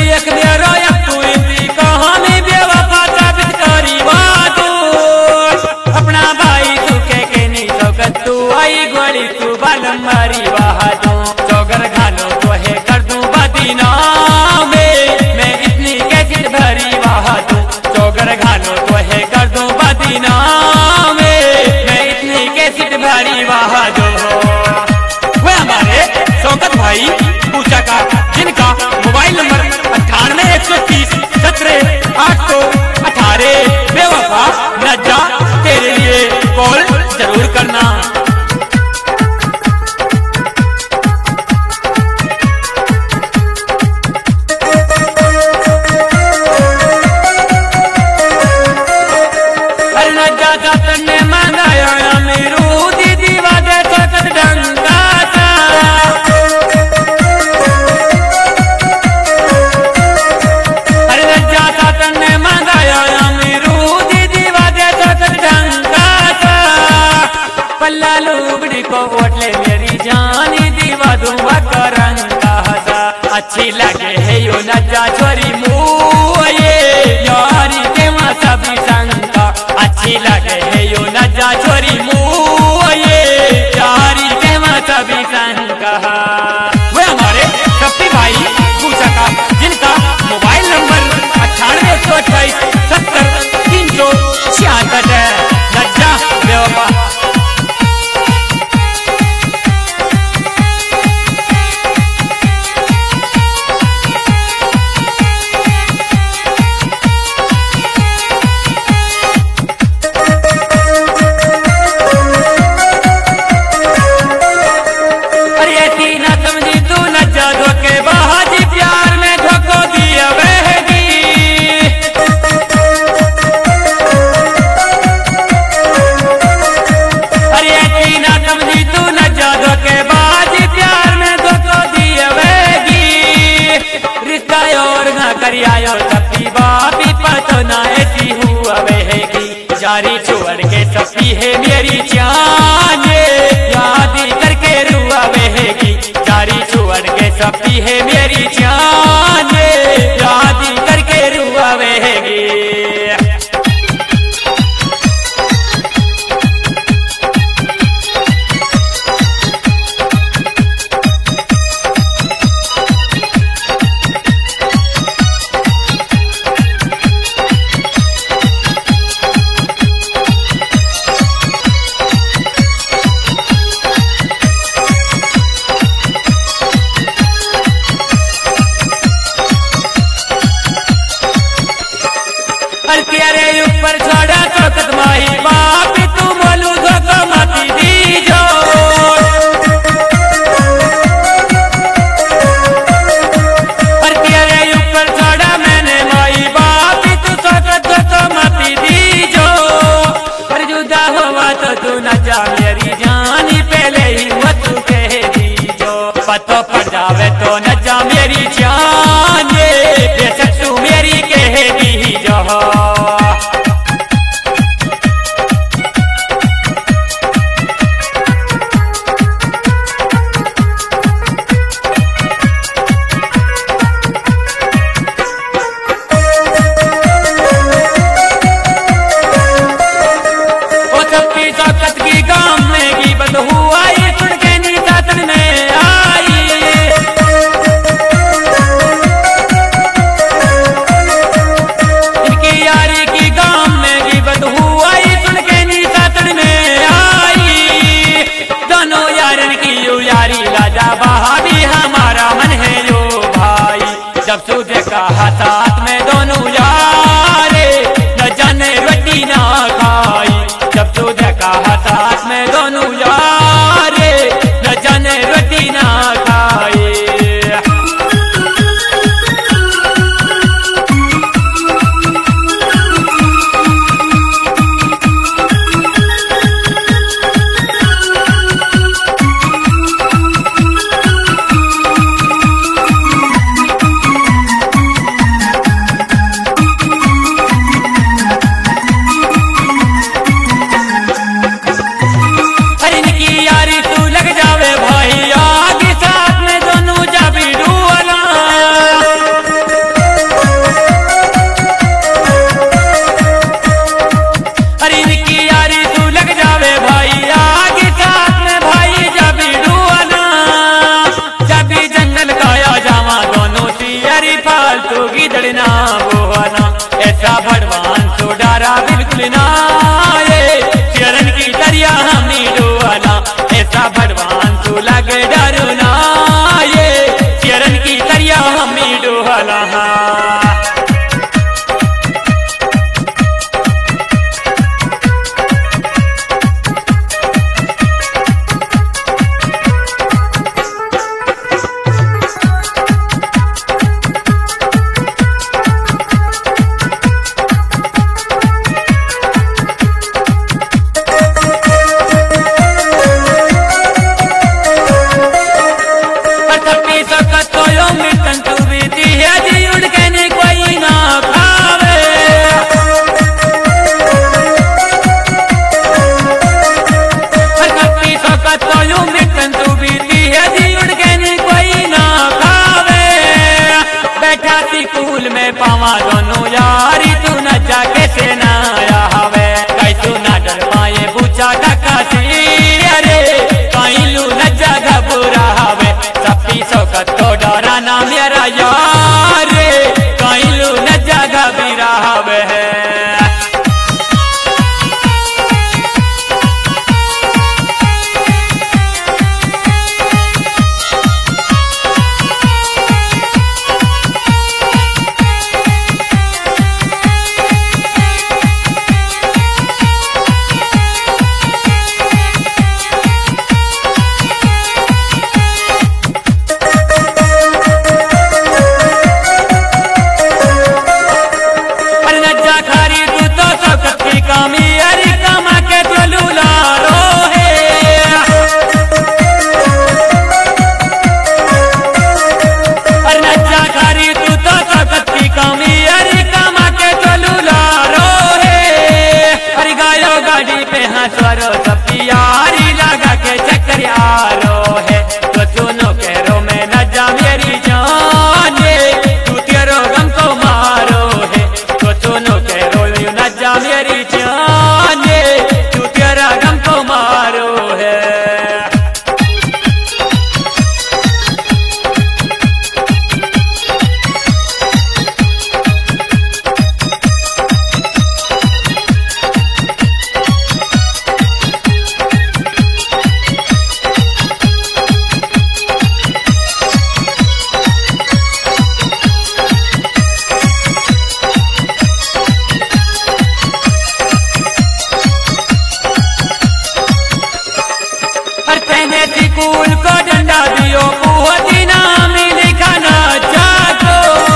एक मेरो तू इनकी कहानी बेवफा साबित करी बातू अपना भाई तू के नहीं सकत तू आई गोली तू बालम मारी बहादू चौगर घालो तो है कर दूं बदीना मैं इतनी कैसे भरी बहादू चौगर घालो तो है कर दूं बदीना मैं इतनी कैसे भरी बहादू वो हमारे शौकत भाई पूछा का जिनका मोबाइल नंबर 98 130 17 818 बेवफा नज्जा तेरे लिए कॉल जरूर करना। अरे नज्जा जातन ने मंगाया अमीरू दीदी वादे सोचत ढंगा पल्ला लुगड़ी को ओटले मेरी जानी दीवा दूंगा करंगा हसा अच्छी लगे है यो नज्जा छोरी मुए यारी के सभी शंका अच्छी लगे है यो नज्जा छोरी मुए यारी के सभी शंका वो हमारे शक्ति भाई पूछा का जिनका मोबाइल नंबर 98 128 70 366 है नज्जा बेवफा। करियायो सपी बापी पतो ना ऐसी हुआ बहेगी जारी छोड़ के सपी है मेरी जान याद करके रुआ बहेगी जारी छोड़ के सपी है मेरी जान याद करके रुआ बहेगी। तेरे ऊपर छोड़ा शौकत माही बाप तू बोलू धोखा मती दीजो पर तेरे ऊपर छोड़ा मैंने माही बाप तू शौकत धोखा मती दीजो पर जुदा हुआ तो तू न जा मेरी जानी पहले ही वो तू कह दीजो पतो पड़ जावे तो न जा मेरी जान बेशक तू मेरी कह दीजो। बहावी हमारा मन है जो भाई जब सूझे कहा साथ में दोनों यारे न जाने रोटी ना खाई जब सूझे कहा साथ में दोनों यारे न जाने रोटी ना खाई। फालतू गिदड़ना बोहना ऐसा भगवान तो डरा बिल्कुल ना ये चरण की दरिया हमें डोहना ऐसा भगवान तो लगे डरना ये चरण की दरिया हमें डोहना पावा दोनों यारी तू न जाके से ना आया हवे कई तू न डर पाए पूछा ढका सी अरे कहीं लू न जगह बुरा हवे सपी सौकत तो डरा ना मेरा यार कहीं लू न जगह बिरा हवे स्वरो सपियारी लगा के चक्कर आरो है तो दोनों कैरो में न जा मेरी जान तू तेरो गम को मारो है तो दोनों कैरो न जा मेरी जान तू तेरा गम को मारो है स्कूल को डंडा दियो बुहती नाम लिखना चाहतो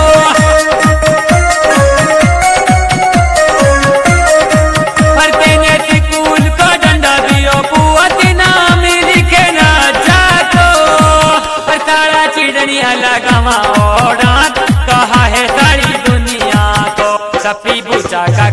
पढ़ते ने स्कूल को डंडा दियो बुहती नाम लिखना चाहतो पर तारा चिड़निया लगावा और कहा है सारी दुनिया को सपी पूछा का